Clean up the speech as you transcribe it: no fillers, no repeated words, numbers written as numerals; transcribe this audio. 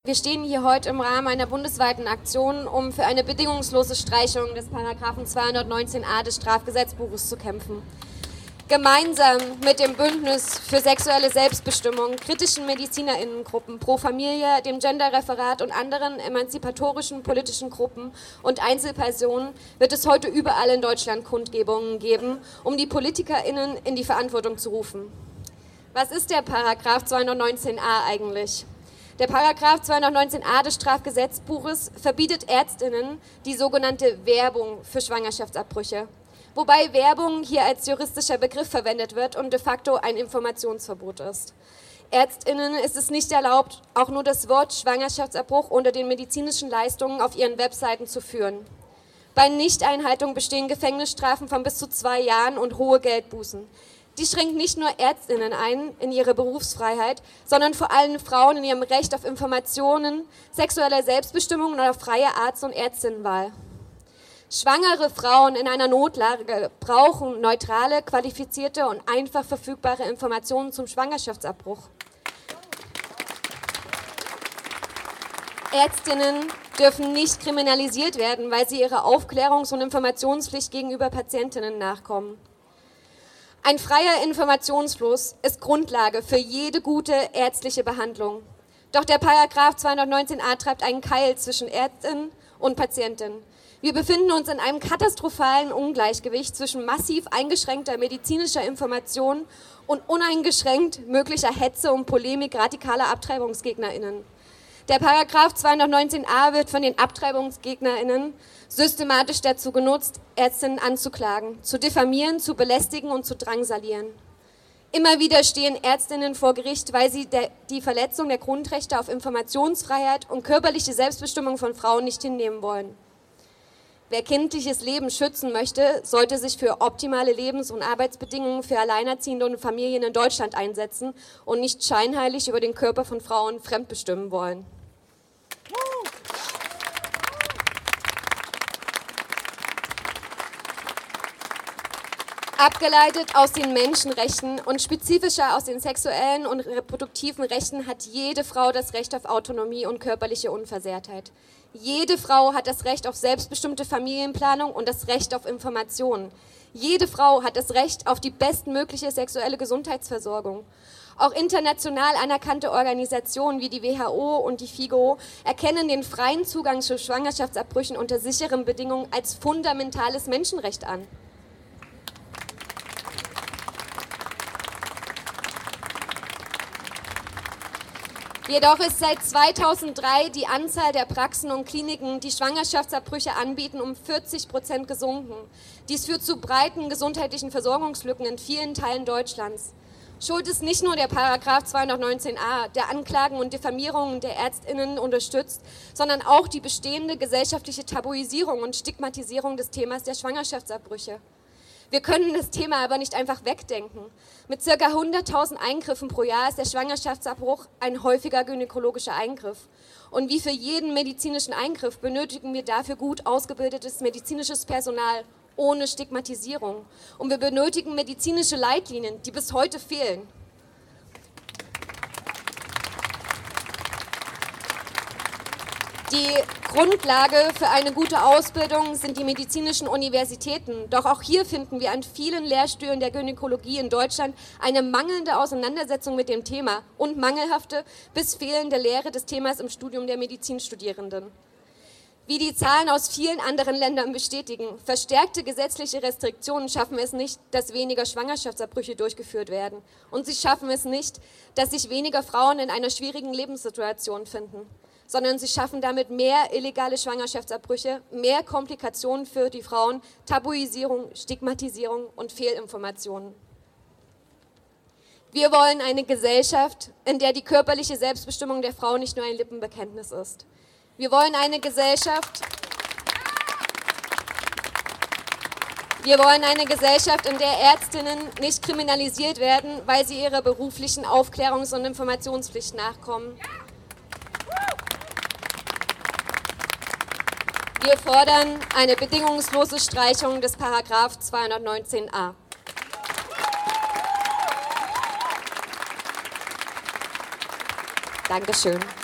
Wir stehen hier heute im Rahmen einer bundesweiten Aktion, um für eine bedingungslose Streichung des Paragraphen 219a des Strafgesetzbuches zu kämpfen. Gemeinsam mit dem Bündnis für sexuelle Selbstbestimmung, kritischen MedizinerInnengruppen, Pro Familia, dem Genderreferat und anderen emanzipatorischen politischen Gruppen und Einzelpersonen wird es heute überall in Deutschland Kundgebungen geben, um die PolitikerInnen in die Verantwortung zu rufen. Was ist der Paragraph 219a eigentlich? Der Paragraph 219a des Strafgesetzbuches verbietet ÄrztInnen die sogenannte Werbung für Schwangerschaftsabbrüche, wobei Werbung hier als juristischer Begriff verwendet wird und de facto ein Informationsverbot ist. ÄrztInnen ist es nicht erlaubt, auch nur das Wort Schwangerschaftsabbruch unter den medizinischen Leistungen auf ihren Webseiten zu führen. Bei Nichteinhaltung bestehen Gefängnisstrafen von bis zu 2 Jahren und hohe Geldbußen. Die schränkt nicht nur ÄrztInnen ein in ihre Berufsfreiheit, sondern vor allem Frauen in ihrem Recht auf Informationen, sexuelle Selbstbestimmung und auf freie Arzt- und Ärztinnenwahl. Schwangere Frauen in einer Notlage brauchen neutrale, qualifizierte und einfach verfügbare Informationen zum Schwangerschaftsabbruch. Ärztinnen dürfen nicht kriminalisiert werden, weil sie ihrer Aufklärungs- und Informationspflicht gegenüber Patientinnen nachkommen. Ein freier Informationsfluss ist Grundlage für jede gute ärztliche Behandlung. Doch der Paragraph 219a treibt einen Keil zwischen Ärztin und Patientin. Wir befinden uns in einem katastrophalen Ungleichgewicht zwischen massiv eingeschränkter medizinischer Information und uneingeschränkt möglicher Hetze und Polemik radikaler AbtreibungsgegnerInnen. Der Paragraph 219a wird von den AbtreibungsgegnerInnen systematisch dazu genutzt, Ärztinnen anzuklagen, zu diffamieren, zu belästigen und zu drangsalieren. Immer wieder stehen Ärztinnen vor Gericht, weil sie die Verletzung der Grundrechte auf Informationsfreiheit und körperliche Selbstbestimmung von Frauen nicht hinnehmen wollen. Wer kindliches Leben schützen möchte, sollte sich für optimale Lebens- und Arbeitsbedingungen für Alleinerziehende und Familien in Deutschland einsetzen und nicht scheinheilig über den Körper von Frauen fremdbestimmen wollen. Abgeleitet aus den Menschenrechten und spezifischer aus den sexuellen und reproduktiven Rechten hat jede Frau das Recht auf Autonomie und körperliche Unversehrtheit. Jede Frau hat das Recht auf selbstbestimmte Familienplanung und das Recht auf Informationen. Jede Frau hat das Recht auf die bestmögliche sexuelle Gesundheitsversorgung. Auch international anerkannte Organisationen wie die WHO und die FIGO erkennen den freien Zugang zu Schwangerschaftsabbrüchen unter sicheren Bedingungen als fundamentales Menschenrecht an. Jedoch ist seit 2003 die Anzahl der Praxen und Kliniken, die Schwangerschaftsabbrüche anbieten, um 40% gesunken. Dies führt zu breiten gesundheitlichen Versorgungslücken in vielen Teilen Deutschlands. Schuld ist nicht nur der Paragraph 219a, der Anklagen und Diffamierungen der ÄrztInnen unterstützt, sondern auch die bestehende gesellschaftliche Tabuisierung und Stigmatisierung des Themas der Schwangerschaftsabbrüche. Wir können das Thema aber nicht einfach wegdenken. Mit ca. 100.000 Eingriffen pro Jahr ist der Schwangerschaftsabbruch ein häufiger gynäkologischer Eingriff. Und wie für jeden medizinischen Eingriff benötigen wir dafür gut ausgebildetes medizinisches Personal ohne Stigmatisierung. Und wir benötigen medizinische Leitlinien, die bis heute fehlen. Die Grundlage für eine gute Ausbildung sind die medizinischen Universitäten. Doch auch hier finden wir an vielen Lehrstühlen der Gynäkologie in Deutschland eine mangelnde Auseinandersetzung mit dem Thema und mangelhafte bis fehlende Lehre des Themas im Studium der Medizinstudierenden. Wie die Zahlen aus vielen anderen Ländern bestätigen, verstärkte gesetzliche Restriktionen schaffen es nicht, dass weniger Schwangerschaftsabbrüche durchgeführt werden. Und sie schaffen es nicht, dass sich weniger Frauen in einer schwierigen Lebenssituation finden, sondern sie schaffen damit mehr illegale Schwangerschaftsabbrüche, mehr Komplikationen für die Frauen, Tabuisierung, Stigmatisierung und Fehlinformationen. Wir wollen eine Gesellschaft, in der die körperliche Selbstbestimmung der Frau nicht nur ein Lippenbekenntnis ist. Wir wollen eine Gesellschaft, in der Ärztinnen nicht kriminalisiert werden, weil sie ihrer beruflichen Aufklärungs- und Informationspflicht nachkommen. Wir fordern eine bedingungslose Streichung des Paragraph 219a. Dankeschön.